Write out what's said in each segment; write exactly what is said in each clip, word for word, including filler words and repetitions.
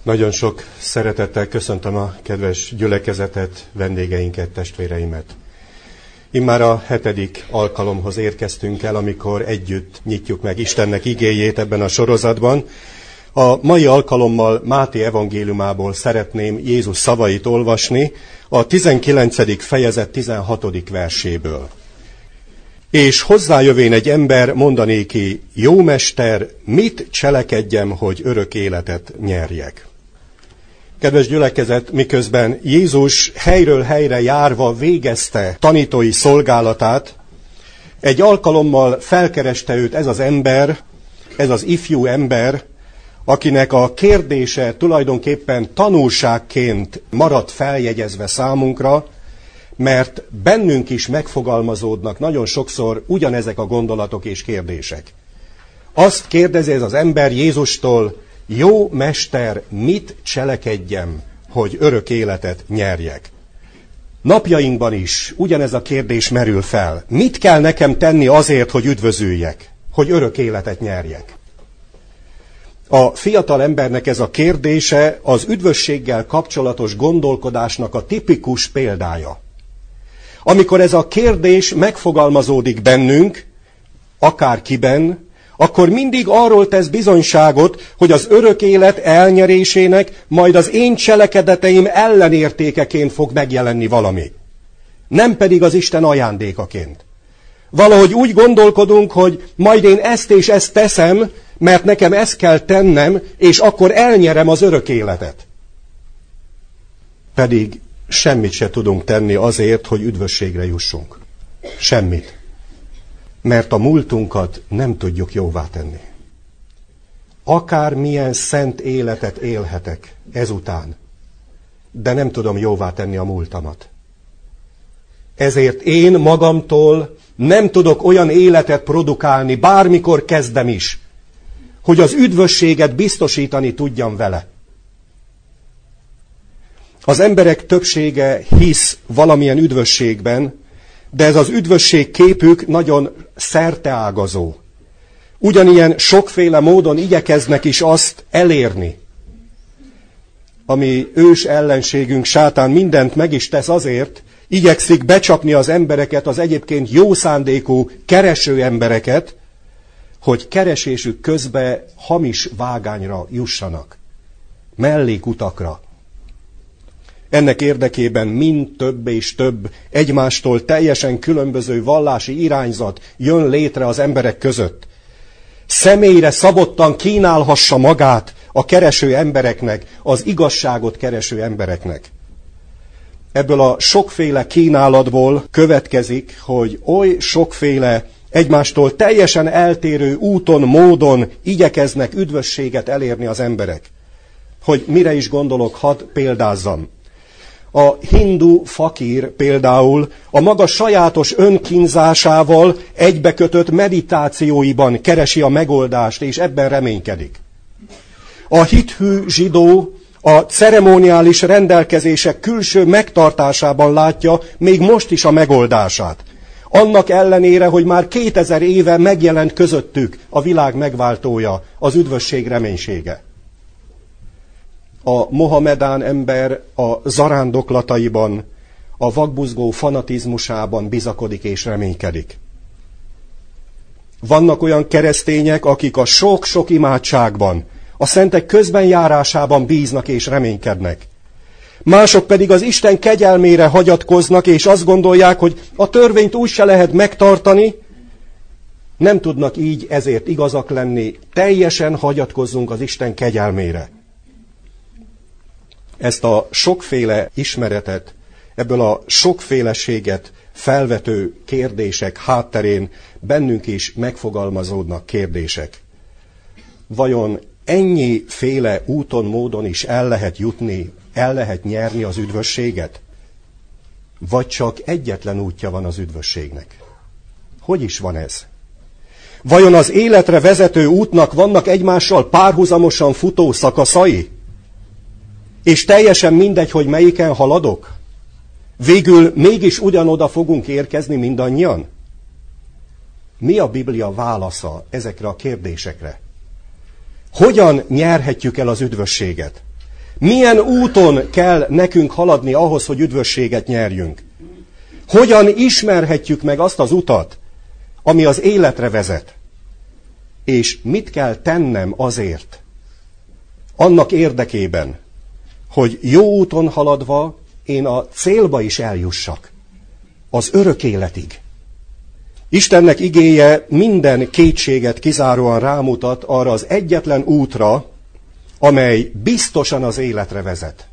Nagyon sok szeretettel köszöntöm a kedves gyülekezetet, vendégeinket, testvéreimet. Immár a hetedik alkalomhoz érkeztünk el, amikor együtt nyitjuk meg Istennek igéjét ebben a sorozatban. A mai alkalommal Máté evangéliumából szeretném Jézus szavait olvasni, a tizenkilencedik fejezet tizenhatodik verséből. És hozzájövén egy ember mondanéki: jó mester, mit cselekedjem, hogy örök életet nyerjek? Kedves gyülekezet, miközben Jézus helyről helyre járva végezte tanítói szolgálatát, egy alkalommal felkereste őt ez az ember, ez az ifjú ember, akinek a kérdése tulajdonképpen tanulságként maradt feljegyezve számunkra, mert bennünk is megfogalmazódnak nagyon sokszor ugyanezek a gondolatok és kérdések. Azt kérdezi ez az ember Jézustól: jó mester, mit cselekedjem, hogy örök életet nyerjek? Napjainkban is ugyanez a kérdés merül fel. Mit kell nekem tenni azért, hogy üdvözüljek, hogy örök életet nyerjek? A fiatal embernek ez a kérdése az üdvösséggel kapcsolatos gondolkodásnak a tipikus példája. Amikor ez a kérdés megfogalmazódik bennünk, akárkiben, akkor mindig arról tesz bizonyságot, hogy az örök élet elnyerésének majd az én cselekedeteim ellenértékeként fog megjelenni valami. Nem pedig az Isten ajándékaként. Valahogy úgy gondolkodunk, hogy majd én ezt és ezt teszem, mert nekem ezt kell tennem, és akkor elnyerem az örök életet. Pedig semmit se tudunk tenni azért, hogy üdvösségre jussunk. Semmit. Mert a múltunkat nem tudjuk jóvá tenni. Akármilyen szent életet élhetek ezután, de nem tudom jóvá tenni a múltamat. Ezért én magamtól nem tudok olyan életet produkálni, bármikor kezdem is, hogy az üdvösséget biztosítani tudjam vele. Az emberek többsége hisz valamilyen üdvösségben, de ez az üdvösség képük nagyon szerteágazó. Ugyanilyen sokféle módon igyekeznek is azt elérni. Ami ős ellenségünk sátán mindent meg is tesz azért, igyekszik becsapni az embereket, az egyébként jó szándékú kereső embereket, hogy keresésük közben hamis vágányra jussanak, mellékutakra. Ennek érdekében mind több és több egymástól teljesen különböző vallási irányzat jön létre az emberek között. Személyre szabottan kínálhassa magát a kereső embereknek, az igazságot kereső embereknek. Ebből a sokféle kínálatból következik, hogy oly sokféle egymástól teljesen eltérő úton, módon igyekeznek üdvösséget elérni az emberek. Hogy mire is gondolok, hadd példázzam. A hindu fakír például a maga sajátos önkínzásával egybekötött meditációiban keresi a megoldást, és ebben reménykedik. A hithű zsidó a ceremoniális rendelkezések külső megtartásában látja még most is a megoldását. Annak ellenére, hogy már kétezer éve megjelent közöttük a világ megváltója, az üdvösség reménysége. A mohamedán ember a zarándoklataiban, a vakbuzgó fanatizmusában bizakodik és reménykedik. Vannak olyan keresztények, akik a sok-sok imádságban, a szentek közbenjárásában bíznak és reménykednek. Mások pedig az Isten kegyelmére hagyatkoznak, és azt gondolják, hogy a törvényt úgy se lehet megtartani, nem tudnak így ezért igazak lenni, teljesen hagyatkozzunk az Isten kegyelmére. Ezt a sokféle ismeretet, ebből a sokféleséget felvető kérdések hátterén bennünk is megfogalmazódnak kérdések. Vajon ennyi féle úton, módon is el lehet jutni, el lehet nyerni az üdvösséget? Vagy csak egyetlen útja van az üdvösségnek? Hogy is van ez? Vajon az életre vezető útnak vannak egymással párhuzamosan futó szakaszai? És teljesen mindegy, hogy melyiken haladok? Végül mégis ugyanoda fogunk érkezni mindannyian? Mi a Biblia válasza ezekre a kérdésekre? Hogyan nyerhetjük el az üdvösséget? Milyen úton kell nekünk haladni ahhoz, hogy üdvösséget nyerjünk? Hogyan ismerhetjük meg azt az utat, ami az életre vezet? És mit kell tennem azért, annak érdekében, hogy jó úton haladva én a célba is eljussak, az örök életig. Istennek igéje minden kétséget kizáróan rámutat arra az egyetlen útra, amely biztosan az életre vezet.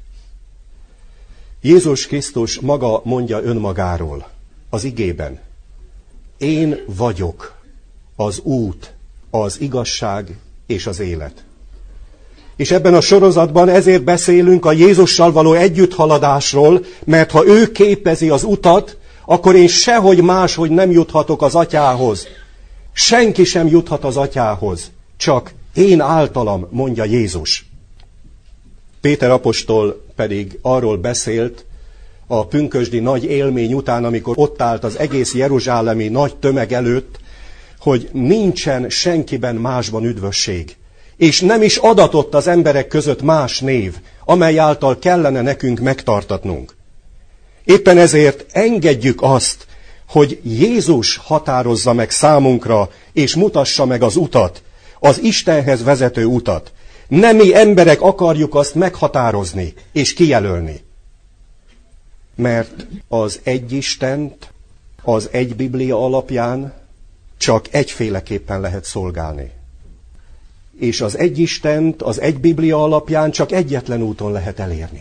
Jézus Krisztus maga mondja önmagáról az igében: én vagyok az út, az igazság és az élet. És ebben a sorozatban ezért beszélünk a Jézussal való együtthaladásról, mert ha ő képezi az utat, akkor én sehogy máshogy nem juthatok az Atyához. Senki sem juthat az Atyához, csak én általam, mondja Jézus. Péter apostol pedig arról beszélt a pünkösdi nagy élmény után, amikor ott állt az egész jeruzsálemi nagy tömeg előtt, hogy nincsen senkiben másban üdvösség, és nem is adatott az emberek között más név, amely által kellene nekünk megtartatnunk. Éppen ezért engedjük azt, hogy Jézus határozza meg számunkra, és mutassa meg az utat, az Istenhez vezető utat. Nem mi emberek akarjuk azt meghatározni és kijelölni. Mert az egy Istent, az egy Biblia alapján csak egyféleképpen lehet szolgálni. És az egy Istent, az egy Biblia alapján csak egyetlen úton lehet elérni.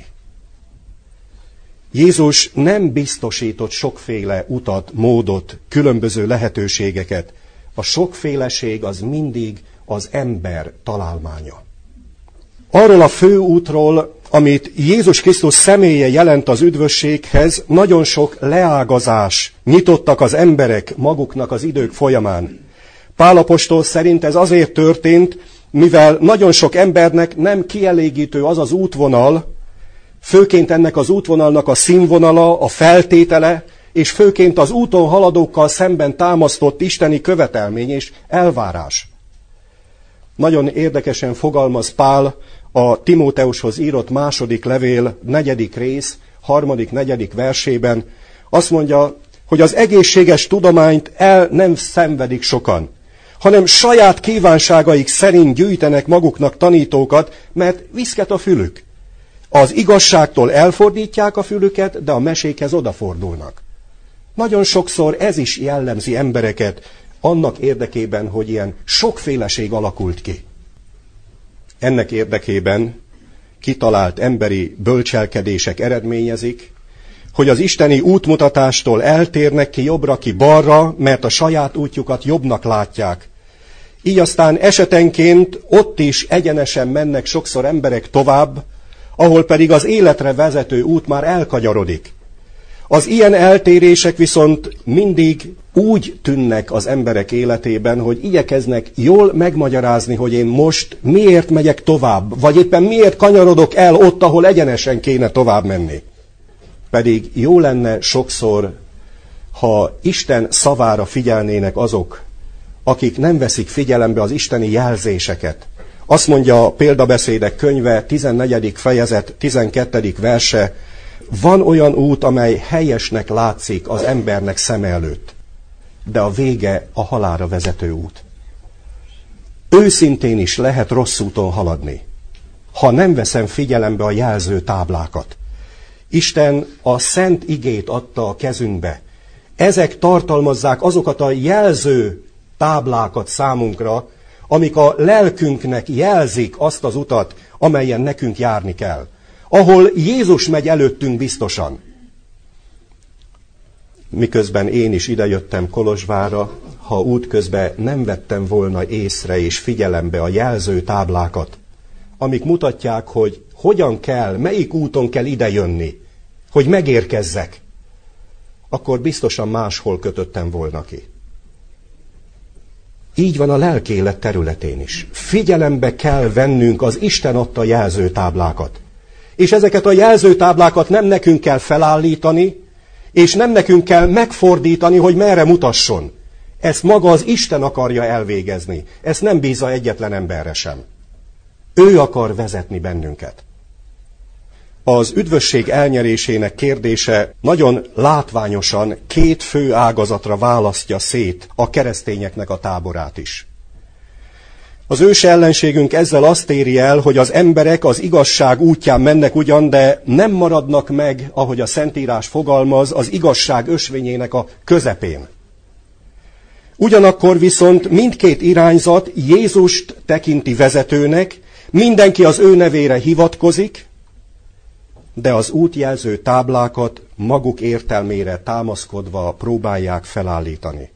Jézus nem biztosított sokféle utat, módot, különböző lehetőségeket. A sokféleség az mindig az ember találmánya. Arról a fő útról, amit Jézus Krisztus személye jelent az üdvösséghez, nagyon sok leágazás nyitottak az emberek maguknak az idők folyamán. Pál apostol szerint ez azért történt, mivel nagyon sok embernek nem kielégítő az az útvonal, főként ennek az útvonalnak a színvonala, a feltétele, és főként az úton haladókkal szemben támasztott isteni követelmény és elvárás. Nagyon érdekesen fogalmaz Pál a Timóteushoz írott második levél, negyedik rész, harmadik, negyedik versében. Azt mondja, hogy az egészséges tudományt el nem szenvedik sokan, hanem saját kívánságaik szerint gyűjtenek maguknak tanítókat, mert viszket a fülük. Az igazságtól elfordítják a fülüket, de a mesékhez odafordulnak. Nagyon sokszor ez is jellemzi embereket annak érdekében, hogy ilyen sokféleség alakult ki. Ennek érdekében kitalált emberi bölcselkedések eredményezik, hogy az isteni útmutatástól eltérnek ki jobbra, ki balra, mert a saját útjukat jobbnak látják. Így aztán esetenként ott is egyenesen mennek sokszor emberek tovább, ahol pedig az életre vezető út már elkanyarodik. Az ilyen eltérések viszont mindig úgy tűnnek az emberek életében, hogy igyekeznek jól megmagyarázni, hogy én most miért megyek tovább, vagy éppen miért kanyarodok el ott, ahol egyenesen kéne tovább menni. Pedig jó lenne sokszor, ha Isten szavára figyelnének azok, akik nem veszik figyelembe az isteni jelzéseket. Azt mondja a Példabeszédek könyve, tizennegyedik fejezet, tizenkettedik verse, van olyan út, amely helyesnek látszik az embernek szeme előtt, de a vége a halálra vezető út. Őszintén is lehet rossz úton haladni, ha nem veszem figyelembe a jelző táblákat. Isten a szent igét adta a kezünkbe. Ezek tartalmazzák azokat a jelző táblákat számunkra, amik a lelkünknek jelzik azt az utat, amelyen nekünk járni kell. Ahol Jézus megy előttünk biztosan. Miközben én is idejöttem Kolozsvárra, ha útközben nem vettem volna észre és figyelembe a jelző táblákat, amik mutatják, hogy hogyan kell, melyik úton kell idejönni, hogy megérkezzek, akkor biztosan máshol kötöttem volna ki. Így van a lelkélet területén is. Figyelembe kell vennünk az Isten adta jelzőtáblákat. És ezeket a jelzőtáblákat nem nekünk kell felállítani, és nem nekünk kell megfordítani, hogy merre mutasson. Ezt maga az Isten akarja elvégezni. Ezt nem bízza egyetlen emberre sem. Ő akar vezetni bennünket. Az üdvösség elnyerésének kérdése nagyon látványosan két fő ágazatra választja szét a keresztényeknek a táborát is. Az ős ellenségünk ezzel azt éri el, hogy az emberek az igazság útján mennek ugyan, de nem maradnak meg, ahogy a Szentírás fogalmaz, az igazság ösvényének a közepén. Ugyanakkor viszont mindkét irányzat Jézust tekinti vezetőnek, mindenki az ő nevére hivatkozik, de az útjelző táblákat maguk értelmére támaszkodva próbálják felállítani.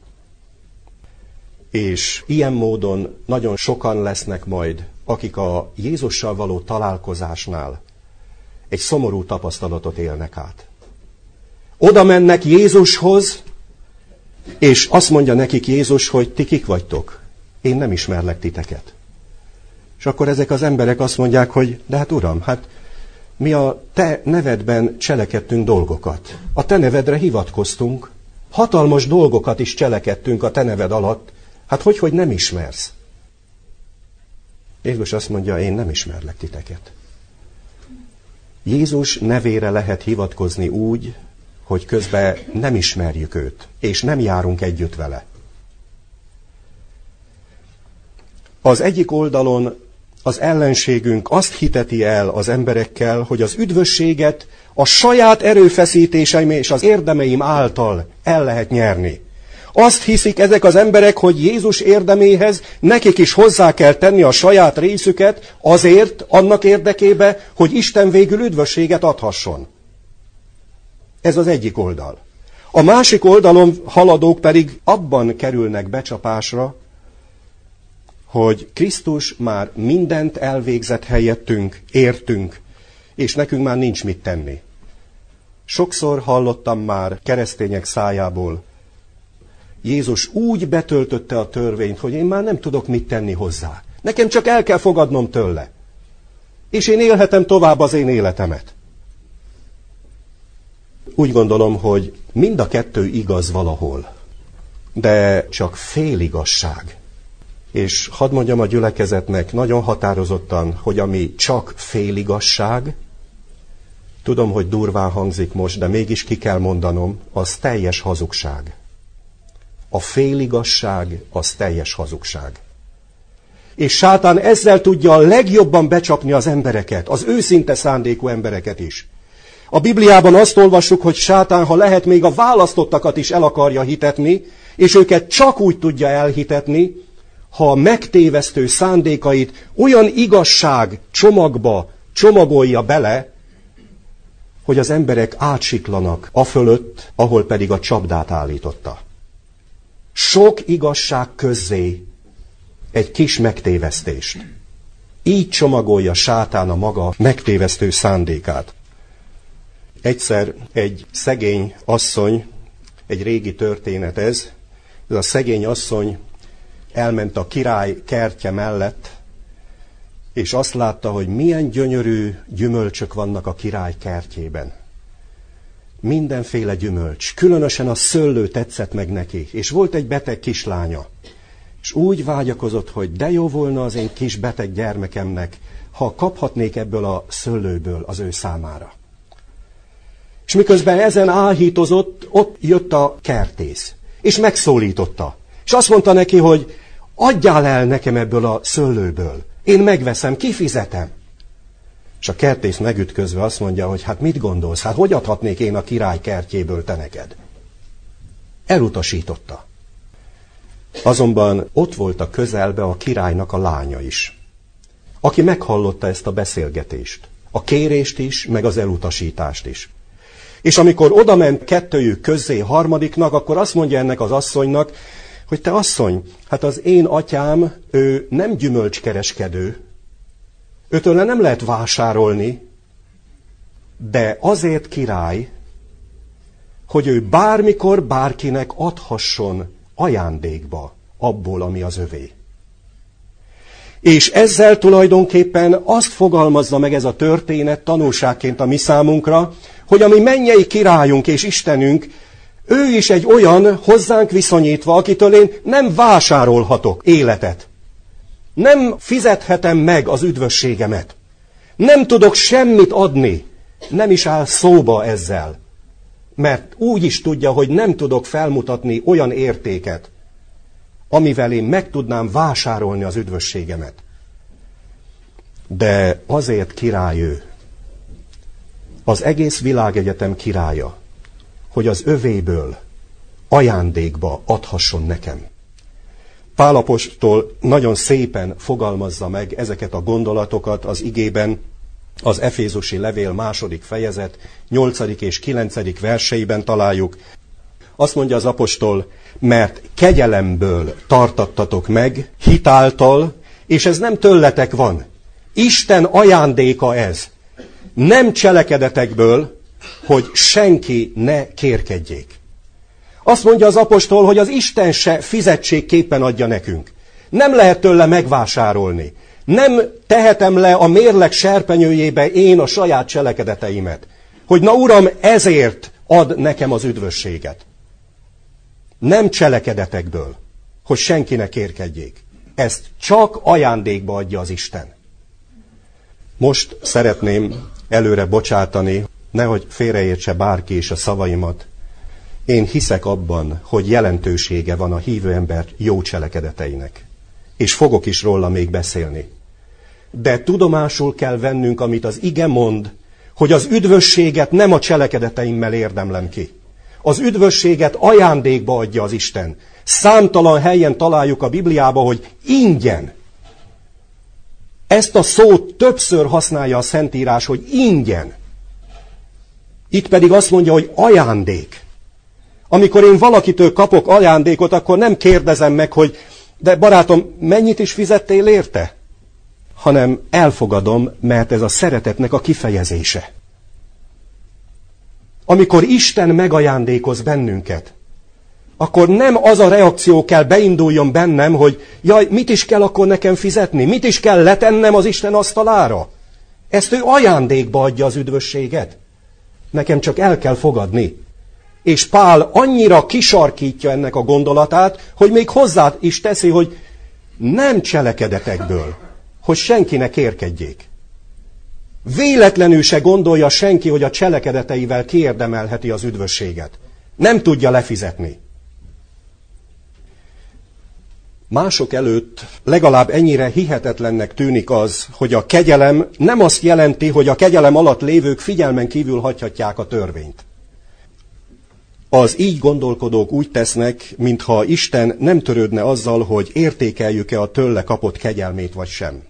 És ilyen módon nagyon sokan lesznek majd, akik a Jézussal való találkozásnál egy szomorú tapasztalatot élnek át. Oda mennek Jézushoz, és azt mondja nekik Jézus, hogy ti kik vagytok? Én nem ismerlek titeket. És akkor ezek az emberek azt mondják, hogy de hát Uram, hát mi a te nevedben cselekedtünk dolgokat. A te nevedre hivatkoztunk, hatalmas dolgokat is cselekedtünk a te neved alatt, hát hogy, hogy nem ismersz? Jézus azt mondja, én nem ismerlek titeket. Jézus nevére lehet hivatkozni úgy, hogy közben nem ismerjük őt, és nem járunk együtt vele. Az egyik oldalon az ellenségünk azt hiteti el az emberekkel, hogy az üdvösséget a saját erőfeszítéseim és az érdemeim által el lehet nyerni. Azt hiszik ezek az emberek, hogy Jézus érdeméhez nekik is hozzá kell tenni a saját részüket azért, annak érdekébe, hogy Isten végül üdvösséget adhasson. Ez az egyik oldal. A másik oldalon haladók pedig abban kerülnek becsapásra, hogy Krisztus már mindent elvégzett helyettünk, értünk, és nekünk már nincs mit tenni. Sokszor hallottam már keresztények szájából, Jézus úgy betöltötte a törvényt, hogy én már nem tudok mit tenni hozzá. Nekem csak el kell fogadnom tőle. És én élhetem tovább az én életemet. Úgy gondolom, hogy mind a kettő igaz valahol, de csak féligazság. És hadd mondjam a gyülekezetnek nagyon határozottan, hogy ami csak féligazság, tudom, hogy durván hangzik most, de mégis ki kell mondanom, az teljes hazugság. A féligazság az teljes hazugság. És sátán ezzel tudja a legjobban becsapni az embereket, az őszinte szándékú embereket is. A Bibliában azt olvassuk, hogy sátán, ha lehet, még a választottakat is el akarja hitetni, és őket csak úgy tudja elhitetni, ha a megtévesztő szándékait olyan igazság csomagba csomagolja bele, hogy az emberek átsiklanak afölött, ahol pedig a csapdát állította. Sok igazság közzé egy kis megtévesztést. Így csomagolja sátán a maga megtévesztő szándékát. Egyszer egy szegény asszony, egy régi történet ez, ez a szegény asszony elment a király kertje mellett, és azt látta, hogy milyen gyönyörű gyümölcsök vannak a király kertjében. Mindenféle gyümölcs, különösen a szőlő tetszett meg neki, és volt egy beteg kislánya. És úgy vágyakozott, hogy de jó volna az én kis beteg gyermekemnek, ha kaphatnék ebből a szőlőből az ő számára. És miközben ezen áhítozott, ott jött a kertész, és megszólította. És azt mondta neki, hogy adjál el nekem ebből a szőlőből, én megveszem, kifizetem. És a kertész megütközve azt mondja, hogy hát mit gondolsz, hát hogy adhatnék én a király kertjéből te neked? Elutasította. Azonban ott volt a közelbe a királynak a lánya is, aki meghallotta ezt a beszélgetést, a kérést is, meg az elutasítást is. És amikor odament kettőjük közzé harmadiknak, akkor azt mondja ennek az asszonynak, hogy te asszony, hát az én atyám, ő nem gyümölcskereskedő, őtőle nem lehet vásárolni, de azért király, hogy ő bármikor bárkinek adhasson ajándékba abból, ami az övé. És ezzel tulajdonképpen azt fogalmazza meg ez a történet tanulságként a mi számunkra, hogy a mi mennyei királyunk és Istenünk, ő is egy olyan hozzánk viszonyítva, akitől én nem vásárolhatok életet. Nem fizethetem meg az üdvösségemet. Nem tudok semmit adni nem is áll szóba ezzel, mert úgy is tudja, hogy nem tudok felmutatni olyan értéket, amivel én meg tudnám vásárolni az üdvösségemet. De azért király ő, az egész világegyetem királya, hogy az övéből ajándékba adhasson nekem. Pál apostol nagyon szépen fogalmazza meg ezeket a gondolatokat az igében, az Efézusi levél második fejezet, nyolcadik és kilencedik verseiben találjuk. Azt mondja az apostol, mert kegyelemből tartattatok meg, hitáltal, és ez nem tőletek van. Isten ajándéka ez. Nem cselekedetekből, hogy senki ne kérkedjék. Azt mondja az apostol, hogy az Isten se fizetségképpen adja nekünk. Nem lehet tőle megvásárolni. Nem tehetem le a mérleg serpenyőjébe én a saját cselekedeteimet. Hogy na Uram, ezért ad nekem az üdvösséget. Nem cselekedetekből, hogy senki ne kérkedjék. Ezt csak ajándékba adja az Isten. Most szeretném előre bocsátani, nehogy félreértse bárki is a szavaimat. Én hiszek abban, hogy jelentősége van a hívő ember jó cselekedeteinek. És fogok is róla még beszélni. De tudomásul kell vennünk, amit az ige mond, hogy az üdvösséget nem a cselekedeteimmel érdemlem ki. Az üdvösséget ajándékba adja az Isten. Számtalan helyen találjuk a Bibliában, hogy ingyen. Ezt a szót többször használja a Szentírás, hogy ingyen. Itt pedig azt mondja, hogy ajándék. Amikor én valakitől kapok ajándékot, akkor nem kérdezem meg, hogy de barátom, mennyit is fizettél érte? Hanem elfogadom, mert ez a szeretetnek a kifejezése. Amikor Isten megajándékoz bennünket, akkor nem az a reakció kell beinduljon bennem, hogy jaj, mit is kell akkor nekem fizetni? Mit is kell letennem az Isten asztalára? Ezt ő ajándékba adja az üdvösséget. Nekem csak el kell fogadni. És Pál annyira kisarkítja ennek a gondolatát, hogy még hozzá is teszi, hogy nem cselekedetekből, hogy senki ne kérkedjék. Véletlenül se gondolja senki, hogy a cselekedeteivel kiérdemelheti az üdvösséget. Nem tudja lefizetni. Mások előtt legalább ennyire hihetetlennek tűnik az, hogy a kegyelem nem azt jelenti, hogy a kegyelem alatt lévők figyelmen kívül hagyhatják a törvényt. Az így gondolkodók úgy tesznek, mintha Isten nem törődne azzal, hogy értékeljük-e a tőle kapott kegyelmét vagy sem.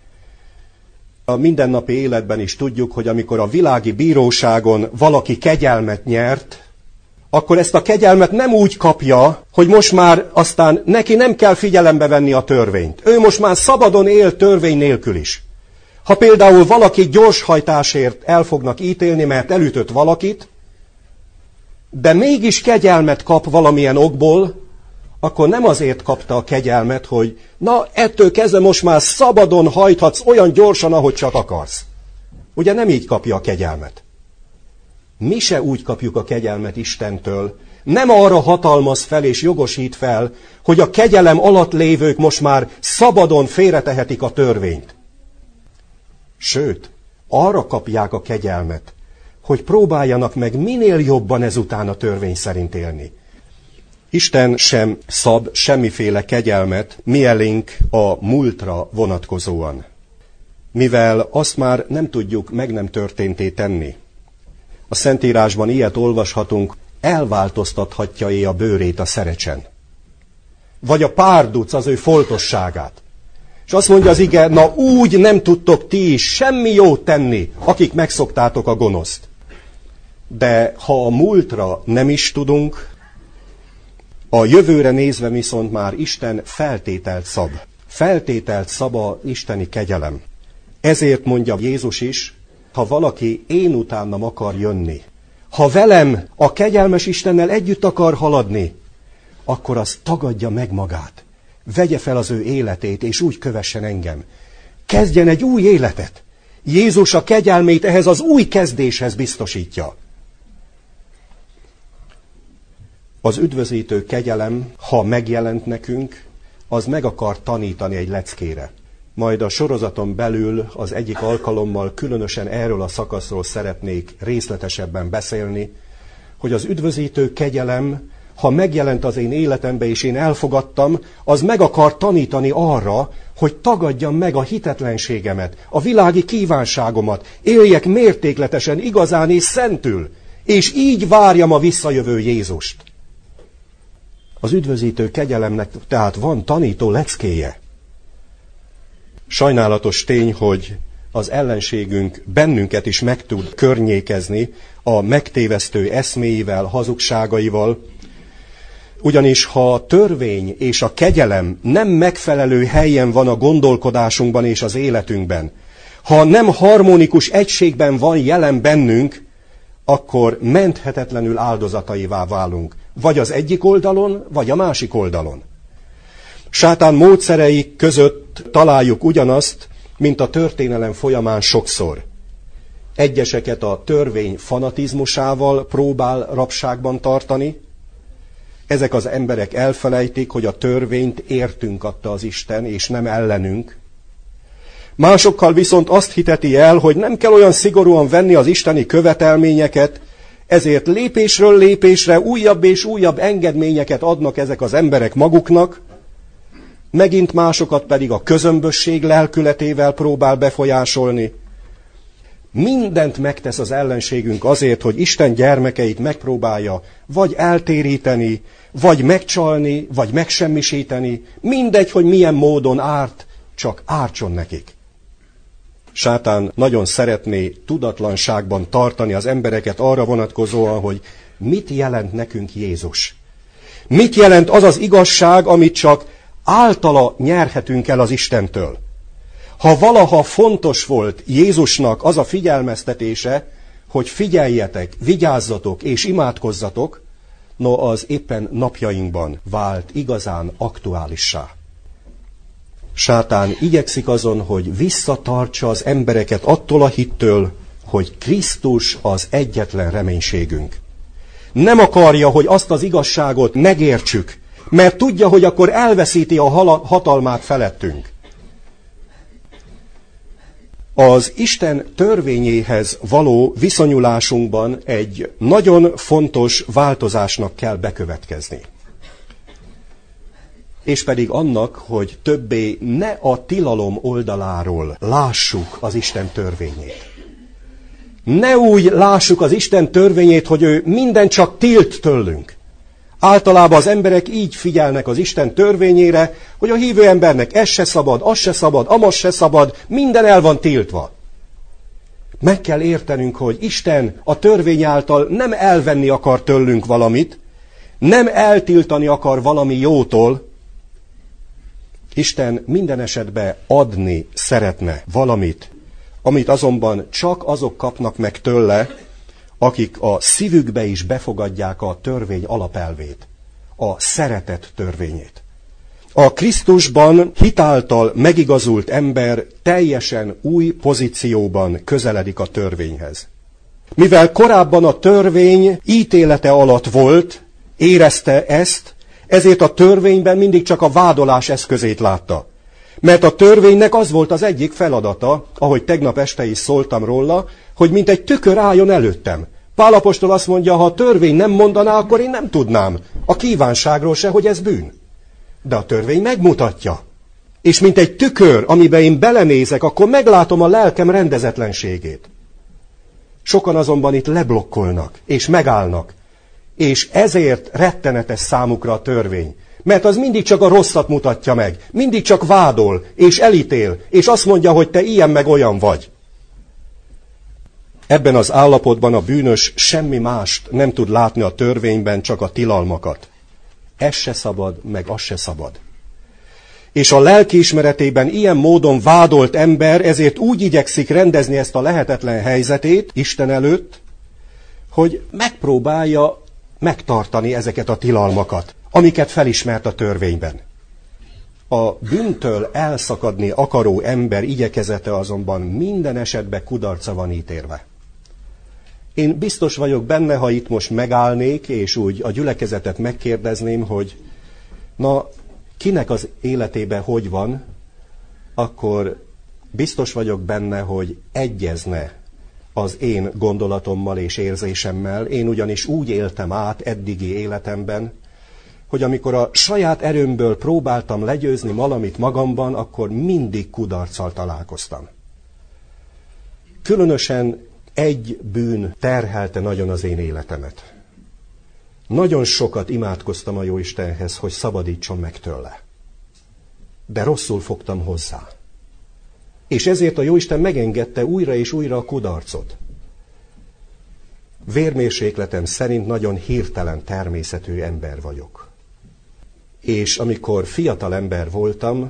A mindennapi életben is tudjuk, hogy amikor a világi bíróságon valaki kegyelmet nyert, akkor ezt a kegyelmet nem úgy kapja, hogy most már aztán neki nem kell figyelembe venni a törvényt. Ő most már szabadon él törvény nélkül is. Ha például valaki gyorshajtásért el fognak ítélni, mert elütött valakit, de mégis kegyelmet kap valamilyen okból, akkor nem azért kapta a kegyelmet, hogy na, ettől kezdve most már szabadon hajthatsz olyan gyorsan, ahogy csak akarsz. Ugye nem így kapja a kegyelmet. Mi se úgy kapjuk a kegyelmet Istentől. Nem arra hatalmaz fel és jogosít fel, hogy a kegyelem alatt lévők most már szabadon félretehetik a törvényt. Sőt, arra kapják a kegyelmet, hogy próbáljanak meg minél jobban ezután a törvény szerint élni. Isten sem szab semmiféle kegyelmet mielénk a múltra vonatkozóan, mivel azt már nem tudjuk meg nem történté tenni. A Szentírásban ilyet olvashatunk, elváltoztathatja-e a bőrét a szerecsen, vagy a párduc az ő foltosságát. És azt mondja az ige, na úgy nem tudtok ti is semmi jót tenni, akik megszoktátok a gonoszt. De ha a múltra nem is tudunk, a jövőre nézve viszont már Isten feltételt szab. Feltételt szab a isteni kegyelem. Ezért mondja Jézus is, ha valaki én utánam akar jönni, ha velem a kegyelmes Istennel együtt akar haladni, akkor az tagadja meg magát. Vegye fel az ő életét, és úgy kövessen engem. Kezdjen egy új életet. Jézus a kegyelmét ehhez az új kezdéshez biztosítja. Az üdvözítő kegyelem, ha megjelent nekünk, az meg akar tanítani egy leckére. Majd a sorozaton belül az egyik alkalommal különösen erről a szakaszról szeretnék részletesebben beszélni, hogy az üdvözítő kegyelem, ha megjelent az én életembe és én elfogadtam, az meg akar tanítani arra, hogy tagadjam meg a hitetlenségemet, a világi kívánságomat, éljek mértékletesen, igazán és szentül, és így várjam a visszajövő Jézust. Az üdvözítő kegyelemnek tehát van tanító leckéje. Sajnálatos tény, hogy az ellenségünk bennünket is meg tud környékezni a megtévesztő eszméivel, hazugságaival, ugyanis ha a törvény és a kegyelem nem megfelelő helyen van a gondolkodásunkban és az életünkben, ha nem harmonikus egységben van jelen bennünk, akkor menthetetlenül áldozataivá válunk. Vagy az egyik oldalon, vagy a másik oldalon. Sátán módszerei között találjuk ugyanazt, mint a történelem folyamán sokszor. Egyeseket a törvény fanatizmusával próbál rabságban tartani. Ezek az emberek elfelejtik, hogy a törvényt értünk adta az Isten, és nem ellenünk. Másokkal viszont azt hiteti el, hogy nem kell olyan szigorúan venni az isteni követelményeket, ezért lépésről lépésre újabb és újabb engedményeket adnak ezek az emberek maguknak, megint másokat pedig a közömbösség lelkületével próbál befolyásolni. Mindent megtesz az ellenségünk azért, hogy Isten gyermekeit megpróbálja vagy eltéríteni, vagy megcsalni, vagy megsemmisíteni, mindegy, hogy milyen módon árt, csak ártson nekik. Sátán nagyon szeretné tudatlanságban tartani az embereket arra vonatkozóan, hogy mit jelent nekünk Jézus. Mit jelent az az igazság, amit csak általa nyerhetünk el az Istentől. Ha valaha fontos volt Jézusnak az a figyelmeztetése, hogy figyeljetek, vigyázzatok és imádkozzatok, no az éppen napjainkban vált igazán aktuálissá. Sátán igyekszik azon, hogy visszatartsa az embereket attól a hittől, hogy Krisztus az egyetlen reménységünk. Nem akarja, hogy azt az igazságot megértsük, mert tudja, hogy akkor elveszíti a hatalmát felettünk. Az Isten törvényéhez való viszonyulásunkban egy nagyon fontos változásnak kell bekövetkezni. És pedig annak, hogy többé ne a tilalom oldaláról lássuk az Isten törvényét. Ne úgy lássuk az Isten törvényét, hogy ő minden csak tilt tőlünk. Általában az emberek így figyelnek az Isten törvényére, hogy a hívő embernek ez se szabad, az se szabad, amaz se szabad, minden el van tiltva. Meg kell értenünk, hogy Isten a törvény által nem elvenni akar tőlünk valamit, nem eltiltani akar valami jótól. Isten minden esetben adni szeretne valamit, amit azonban csak azok kapnak meg tőle, akik a szívükbe is befogadják a törvény alapelvét, a szeretet törvényét. A Krisztusban hitáltal megigazult ember teljesen új pozícióban közeledik a törvényhez. Mivel korábban a törvény ítélete alatt volt, érezte ezt, ezért a törvényben mindig csak a vádolás eszközét látta. Mert a törvénynek az volt az egyik feladata, ahogy tegnap este is szóltam róla, hogy mint egy tükör álljon előttem. Pál apostol azt mondja, ha a törvény nem mondaná, akkor én nem tudnám a kívánságról se, hogy ez bűn. De a törvény megmutatja. És mint egy tükör, amiben én belenézek, akkor meglátom a lelkem rendezetlenségét. Sokan azonban itt leblokkolnak, és megállnak. És ezért rettenetes számukra a törvény. Mert az mindig csak a rosszat mutatja meg, mindig csak vádol, és elítél, és azt mondja, hogy te ilyen meg olyan vagy. Ebben az állapotban a bűnös semmi mást nem tud látni a törvényben, csak a tilalmakat. Ez se szabad, meg az se szabad. És a lelkiismeretében ilyen módon vádolt ember ezért úgy igyekszik rendezni ezt a lehetetlen helyzetét Isten előtt, hogy megpróbálja megtartani ezeket a tilalmakat, amiket felismert a törvényben. A bűntől elszakadni akaró ember igyekezete azonban minden esetben kudarca van ítélve. Én biztos vagyok benne, ha itt most megállnék, és úgy a gyülekezetet megkérdezném, hogy na, kinek az életében hogy van, akkor biztos vagyok benne, hogy egyezne az én gondolatommal és érzésemmel. Én ugyanis úgy éltem át eddigi életemben, hogy amikor a saját erőmből próbáltam legyőzni valamit magamban, akkor mindig kudarccal találkoztam. Különösen egy bűn terhelte nagyon az én életemet. Nagyon sokat imádkoztam a Jóistenhez, hogy szabadítson meg tőle. De rosszul fogtam hozzá. És ezért a Jóisten megengedte újra és újra a kudarcot. Vérmérsékletem szerint nagyon hirtelen természetű ember vagyok. És amikor fiatal ember voltam,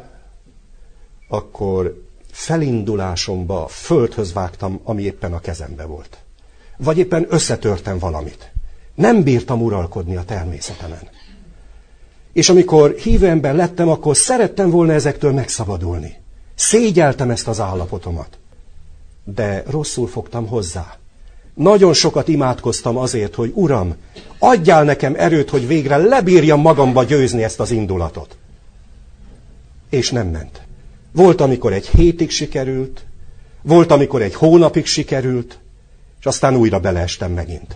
akkor felindulásomba földhöz vágtam, ami éppen a kezembe volt. Vagy éppen összetörtem valamit. Nem bírtam uralkodni a természetemen. És amikor hívő ember lettem, akkor szerettem volna ezektől megszabadulni. Szégyeltem ezt az állapotomat. De rosszul fogtam hozzá. Nagyon sokat imádkoztam azért, hogy Uram, adjál nekem erőt, hogy végre lebírjam magamba győzni ezt az indulatot. És nem ment. Volt, amikor egy hétig sikerült, volt, amikor egy hónapig sikerült, és aztán újra beleestem megint.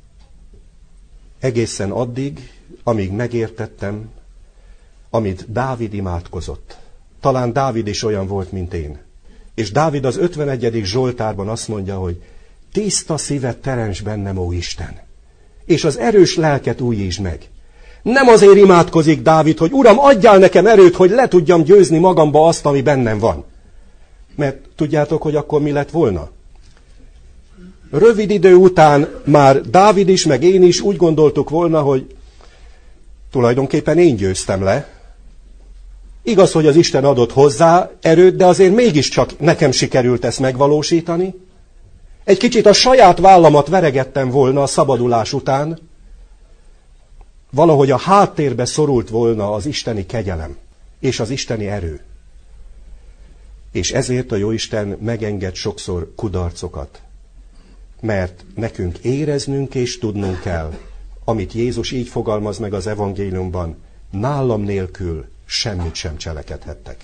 Egészen addig, amíg megértettem, amit Dávid imádkozott. Talán Dávid is olyan volt, mint én. És Dávid az ötvenegyedik Zsoltárban azt mondja, hogy tiszta szívet teremts bennem, ó Isten, és az erős lelket újítsd meg. Nem azért imádkozik Dávid, hogy Uram, adjál nekem erőt, hogy le tudjam győzni magamba azt, ami bennem van. Mert tudjátok, hogy akkor mi lett volna? Rövid idő után már Dávid is, meg én is úgy gondoltuk volna, hogy tulajdonképpen én győztem le. Igaz, hogy az Isten adott hozzá erőt, de azért mégiscsak nekem sikerült ezt megvalósítani. Egy kicsit a saját vállamat veregettem volna a szabadulás után. Valahogy a háttérbe szorult volna az isteni kegyelem és az isteni erő. És ezért a Jóisten megenged sokszor kudarcokat. Mert nekünk éreznünk és tudnunk kell, amit Jézus így fogalmaz meg az evangéliumban, nálam nélkül semmit sem cselekedhettek.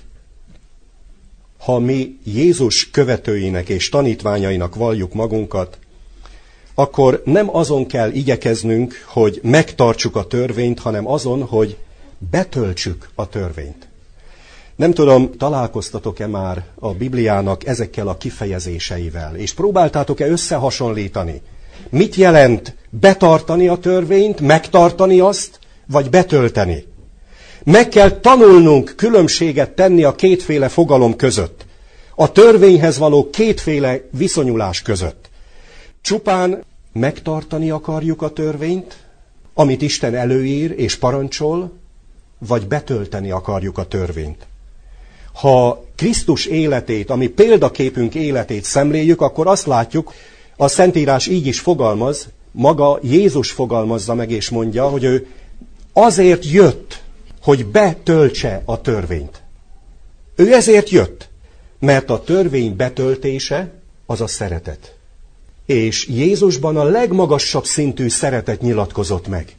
Ha mi Jézus követőinek és tanítványainak valljuk magunkat, akkor nem azon kell igyekeznünk, hogy megtartsuk a törvényt, hanem azon, hogy betöltsük a törvényt. Nem tudom, találkoztatok-e már a Bibliának ezekkel a kifejezéseivel, és próbáltátok-e összehasonlítani? Mit jelent betartani a törvényt, megtartani azt, vagy betölteni? Meg kell tanulnunk különbséget tenni a kétféle fogalom között. A törvényhez való kétféle viszonyulás között. Csupán megtartani akarjuk a törvényt, amit Isten előír és parancsol, vagy betölteni akarjuk a törvényt. Ha Krisztus életét, ami példaképünk életét szemléljük, akkor azt látjuk, a Szentírás így is fogalmaz, maga Jézus fogalmazza meg és mondja, hogy ő azért jött, hogy betöltse a törvényt. Ő ezért jött, mert a törvény betöltése az a szeretet. És Jézusban a legmagasabb szintű szeretet nyilatkozott meg.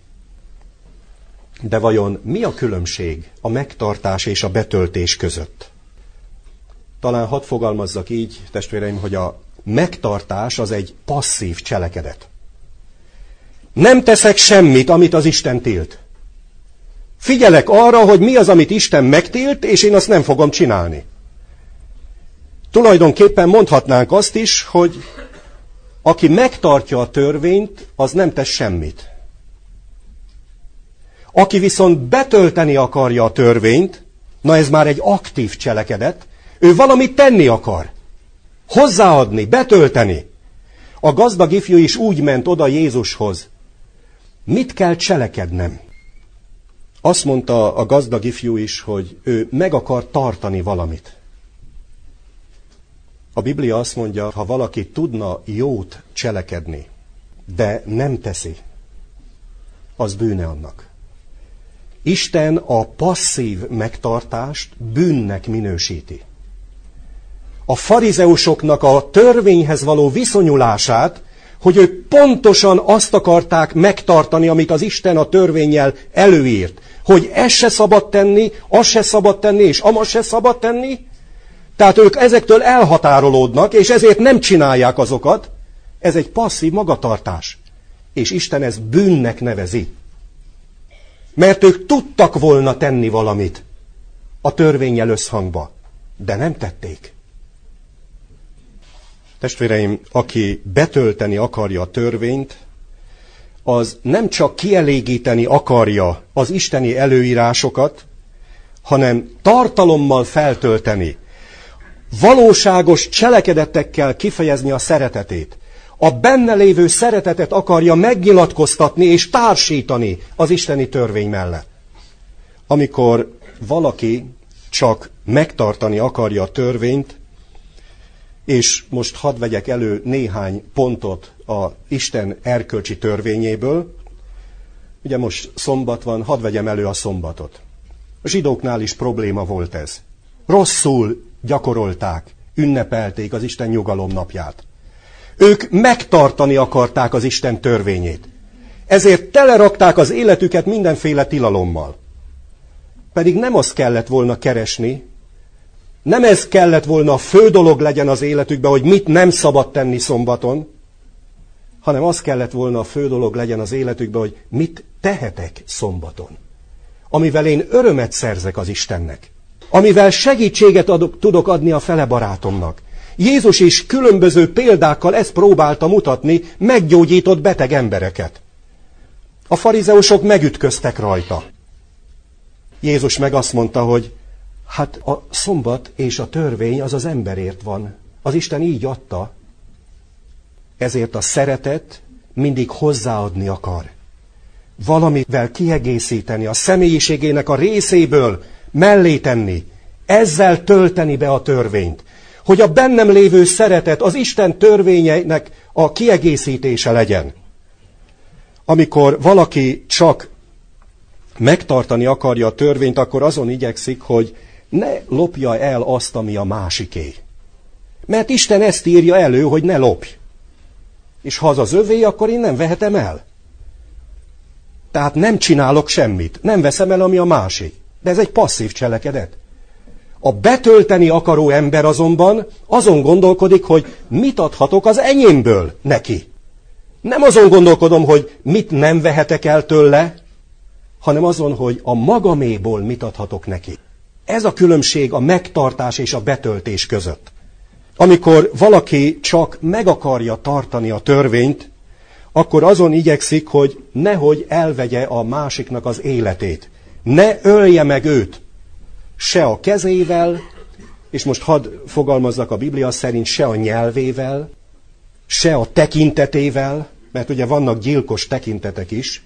De vajon mi a különbség a megtartás és a betöltés között? Talán hadd fogalmazzak így, testvéreim, hogy a megtartás az egy passzív cselekedet. Nem teszek semmit, amit az Isten tilt. Figyelek arra, hogy mi az, amit Isten megtilt, és én azt nem fogom csinálni. Tulajdonképpen mondhatnánk azt is, hogy aki megtartja a törvényt, az nem tesz semmit. Aki viszont betölteni akarja a törvényt, na ez már egy aktív cselekedet, ő valamit tenni akar. Hozzáadni, betölteni. A gazdag ifjú is úgy ment oda Jézushoz. Mit kell cselekednem? Azt mondta a gazdag ifjú is, hogy ő meg akar tartani valamit. A Biblia azt mondja, ha valaki tudna jót cselekedni, de nem teszi, az bűne annak. Isten a passzív megtartást bűnnek minősíti. A farizeusoknak a törvényhez való viszonyulását, hogy ők pontosan azt akarták megtartani, amit az Isten a törvénnyel előírt. Hogy ezt se szabad tenni, azt se szabad tenni, és amaz se szabad tenni. Tehát ők ezektől elhatárolódnak, és ezért nem csinálják azokat. Ez egy passzív magatartás. És Isten ezt bűnnek nevezi. Mert ők tudtak volna tenni valamit a törvénnyel összhangba, de nem tették. Testvéreim, aki betölteni akarja a törvényt, az nem csak kielégíteni akarja az isteni előírásokat, hanem tartalommal feltölteni, valóságos cselekedetekkel kifejezni a szeretetét. A benne lévő szeretetet akarja megnyilatkoztatni és társítani az isteni törvény mellett. Amikor valaki csak megtartani akarja a törvényt, és most hadd vegyek elő néhány pontot a Isten erkölcsi törvényéből. Ugye most szombat van, hadd vegyem elő a szombatot. A zsidóknál is probléma volt ez. Rosszul gyakorolták, ünnepelték az Isten nyugalom napját. Ők megtartani akarták az Isten törvényét. Ezért telerakták az életüket mindenféle tilalommal. Pedig nem azt kellett volna keresni, nem ez kellett volna a fő dolog legyen az életükben, hogy mit nem szabad tenni szombaton, hanem az kellett volna a fő dolog legyen az életükben, hogy mit tehetek szombaton. Amivel én örömet szerzek az Istennek. Amivel segítséget adok, tudok adni a fele barátomnak. Jézus is különböző példákkal ezt próbálta mutatni, meggyógyított beteg embereket. A farizeusok megütköztek rajta. Jézus meg azt mondta, hogy hát a szombat és a törvény az az emberért van. Az Isten így adta. Ezért a szeretet mindig hozzáadni akar. Valamivel kiegészíteni, a személyiségének a részéből mellé tenni. Ezzel tölteni be a törvényt. Hogy a bennem lévő szeretet az Isten törvényeinek a kiegészítése legyen. Amikor valaki csak megtartani akarja a törvényt, akkor azon igyekszik, hogy ne lopja el azt, ami a másiké. Mert Isten ezt írja elő, hogy ne lopj. És ha az az övé, akkor én nem vehetem el. Tehát nem csinálok semmit. Nem veszem el, ami a másik. De ez egy passzív cselekedet. A betölteni akaró ember azonban azon gondolkodik, hogy mit adhatok az enyémből neki. Nem azon gondolkodom, hogy mit nem vehetek el tőle, hanem azon, hogy a magaméból mit adhatok neki. Ez a különbség a megtartás és a betöltés között. Amikor valaki csak meg akarja tartani a törvényt, akkor azon igyekszik, hogy nehogy elvegye a másiknak az életét. Ne ölje meg őt. Se a kezével, és most hadd fogalmazzak a Biblia szerint, se a nyelvével, se a tekintetével, mert ugye vannak gyilkos tekintetek is.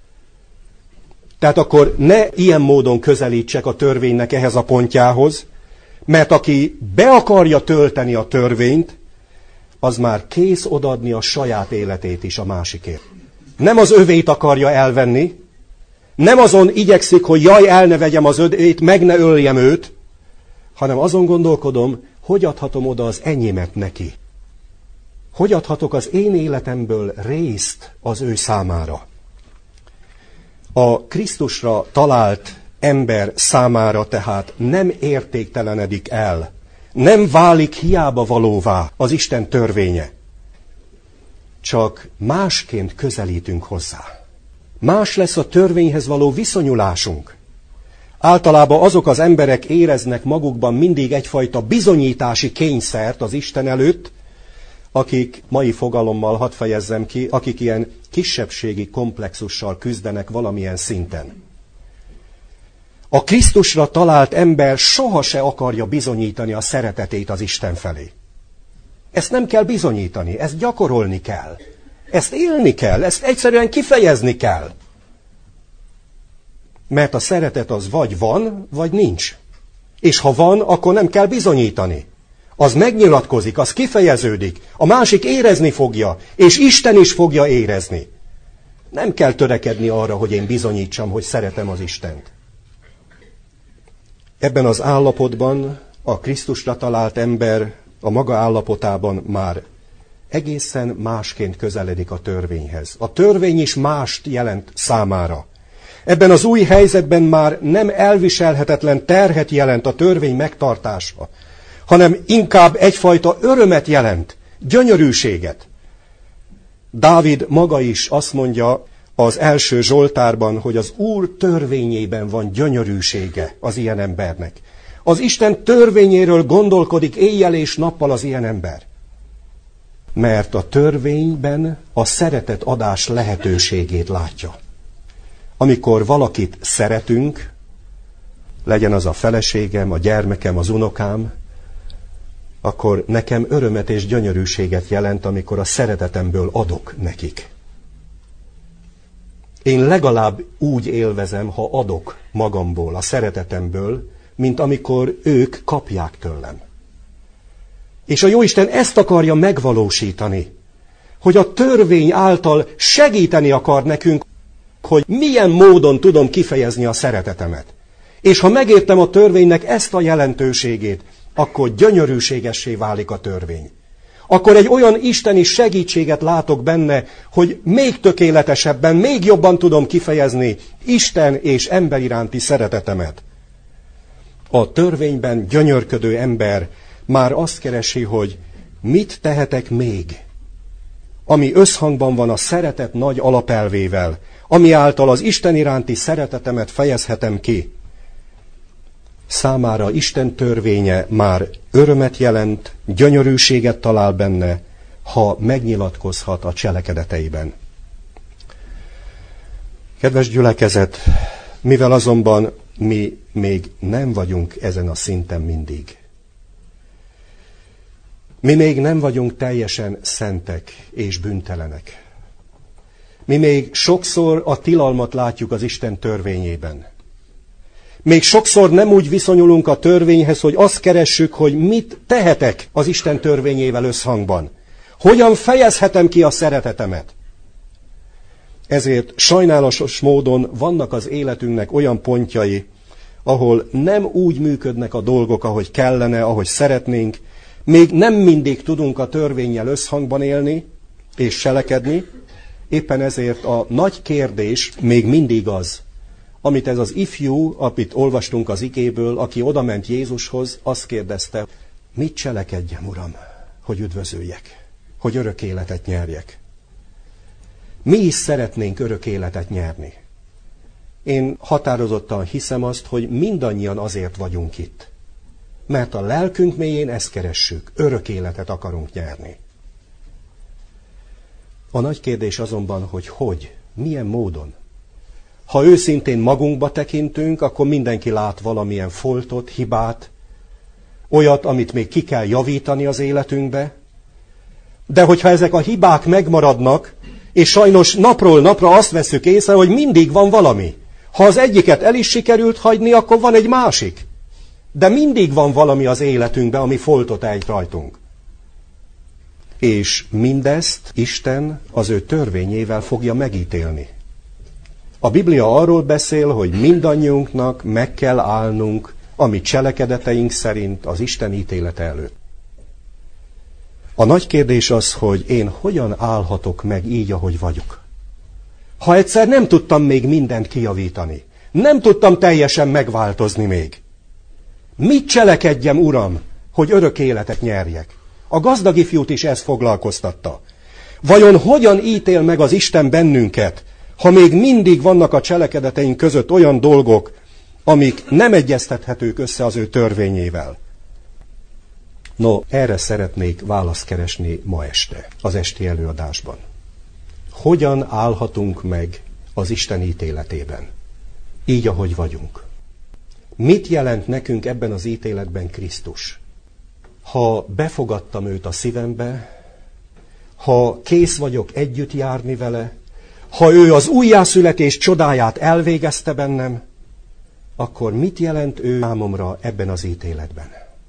Tehát akkor ne ilyen módon közelítsek a törvénynek ehhez a pontjához, mert aki be akarja tölteni a törvényt, az már kész odaadni a saját életét is a másikért. Nem az övét akarja elvenni, nem azon igyekszik, hogy jaj, el ne vegyem az övét, meg ne öljem őt, hanem azon gondolkodom, hogy adhatom oda az enyémet neki. Hogy adhatok az én életemből részt az ő számára. A Krisztusra talált ember számára tehát nem értéktelenedik el, nem válik hiába valóvá az Isten törvénye. Csak másként közelítünk hozzá. Más lesz a törvényhez való viszonyulásunk. Általában azok az emberek éreznek magukban mindig egyfajta bizonyítási kényszert az Isten előtt, akik, mai fogalommal hadd fejezzem ki, akik ilyen kisebbségi komplexussal küzdenek valamilyen szinten. A Krisztusra talált ember soha se akarja bizonyítani a szeretetét az Isten felé. Ezt nem kell bizonyítani, ezt gyakorolni kell. Ezt élni kell, ezt egyszerűen kifejezni kell. Mert a szeretet az vagy van, vagy nincs. És ha van, akkor nem kell bizonyítani. Az megnyilatkozik, az kifejeződik, a másik érezni fogja, és Isten is fogja érezni. Nem kell törekedni arra, hogy én bizonyítsam, hogy szeretem az Istent. Ebben az állapotban a Krisztusra talált ember a maga állapotában már egészen másként közeledik a törvényhez. A törvény is mást jelent számára. Ebben az új helyzetben már nem elviselhetetlen terhet jelent a törvény megtartása, hanem inkább egyfajta örömet jelent, gyönyörűséget. Dávid maga is azt mondja az első Zsoltárban, hogy az Úr törvényében van gyönyörűsége az ilyen embernek. Az Isten törvényéről gondolkodik éjjel és nappal az ilyen ember. Mert a törvényben a szeretet adás lehetőségét látja. Amikor valakit szeretünk, legyen az a feleségem, a gyermekem, az unokám, akkor nekem örömet és gyönyörűséget jelent, amikor a szeretetemből adok nekik. Én legalább úgy élvezem, ha adok magamból, a szeretetemből, mint amikor ők kapják tőlem. És a Jóisten ezt akarja megvalósítani, hogy a törvény által segíteni akar nekünk, hogy milyen módon tudom kifejezni a szeretetemet. És ha megértem a törvénynek ezt a jelentőségét, akkor gyönyörűségessé válik a törvény. Akkor egy olyan isteni segítséget látok benne, hogy még tökéletesebben, még jobban tudom kifejezni Isten és ember iránti szeretetemet. A törvényben gyönyörködő ember már azt keresi, hogy mit tehetek még, ami összhangban van a szeretet nagy alapelvével, ami által az Isten iránti szeretetemet fejezhetem ki. Számára Isten törvénye már örömet jelent, gyönyörűséget talál benne, ha megnyilatkozhat a cselekedeteiben. Kedves gyülekezet, mivel azonban mi még nem vagyunk ezen a szinten mindig. Mi még nem vagyunk teljesen szentek és bűntelenek. Mi még sokszor a tilalmat látjuk az Isten törvényében. Még sokszor nem úgy viszonyulunk a törvényhez, hogy azt keressük, hogy mit tehetek az Isten törvényével összhangban. Hogyan fejezhetem ki a szeretetemet? Ezért sajnálatos módon vannak az életünknek olyan pontjai, ahol nem úgy működnek a dolgok, ahogy kellene, ahogy szeretnénk, még nem mindig tudunk a törvénnyel összhangban élni és cselekedni, éppen ezért a nagy kérdés még mindig az, amit ez az ifjú, amit olvastunk az igéből, aki odament Jézushoz, azt kérdezte, mit cselekedjem, Uram, hogy üdvözöljek, hogy örök életet nyerjek. Mi is szeretnénk örök életet nyerni. Én határozottan hiszem azt, hogy mindannyian azért vagyunk itt. Mert a lelkünk mélyén ezt keressük, örök életet akarunk nyerni. A nagy kérdés azonban, hogy hogy, milyen módon. Ha őszintén magunkba tekintünk, akkor mindenki lát valamilyen foltot, hibát, olyat, amit még ki kell javítani az életünkbe. De hogyha ezek a hibák megmaradnak, és sajnos napról napra azt veszük észre, hogy mindig van valami. Ha az egyiket el is sikerült hagyni, akkor van egy másik. De mindig van valami az életünkben, ami foltot ejt rajtunk. És mindezt Isten az ő törvényével fogja megítélni. A Biblia arról beszél, hogy mindannyiunknak meg kell állnunk a mi cselekedeteink szerint az Isten ítélete előtt. A nagy kérdés az, hogy én hogyan állhatok meg így, ahogy vagyok. Ha egyszer nem tudtam még mindent kijavítani, nem tudtam teljesen megváltozni még. Mit cselekedjem, Uram, hogy örök életet nyerjek? A gazdag ifjút is ez foglalkoztatta. Vajon hogyan ítél meg az Isten bennünket, ha még mindig vannak a cselekedeteink között olyan dolgok, amik nem egyeztethetők össze az ő törvényével? No, erre szeretnék választ keresni ma este, az esti előadásban. Hogyan állhatunk meg az Isten ítéletében? Így, ahogy vagyunk. Mit jelent nekünk ebben az ítéletben Krisztus? Ha befogadtam őt a szívembe, ha kész vagyok együtt járni vele, ha ő az újjászületés csodáját elvégezte bennem, akkor mit jelent ő számomra ebben az ítéletben?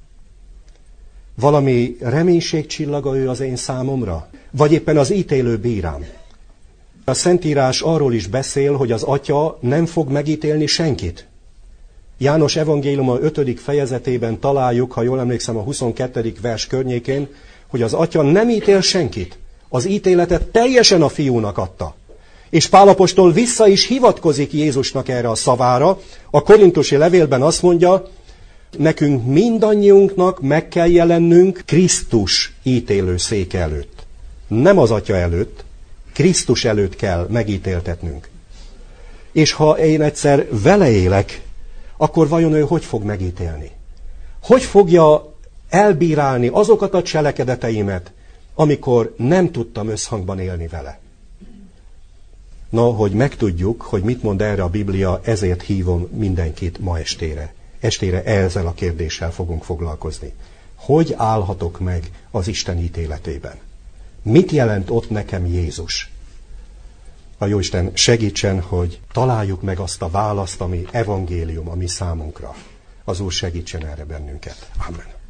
Valami reménységcsillaga ő az én számomra? Vagy éppen az ítélő bírám? A Szentírás arról is beszél, hogy az Atya nem fog megítélni senkit. János evangéliuma ötödik fejezetében találjuk, ha jól emlékszem, a huszonkettedik vers környékén, hogy az Atya nem ítél senkit. Az ítéletet teljesen a Fiúnak adta. És Pál apostol vissza is hivatkozik Jézusnak erre a szavára. A korintusi levélben azt mondja, Nekünk mindannyiunknak meg kell jelennünk Krisztus ítélőszéke előtt. Nem az Atya előtt, Krisztus előtt kell megítéltetnünk. És ha én egyszer vele élek, akkor vajon ő hogy fog megítélni? Hogy fogja elbírálni azokat a cselekedeteimet, amikor nem tudtam összhangban élni vele? Na, hogy megtudjuk, hogy mit mond erre a Biblia, ezért hívom mindenkit ma estére. Estére ezzel a kérdéssel fogunk foglalkozni. Hogy állhatok meg az Isten ítéletében? Mit jelent ott nekem Jézus? A Jóisten segítsen, hogy találjuk meg azt a választ, ami evangélium a mi számunkra. Az Úr segítsen erre bennünket. Amen.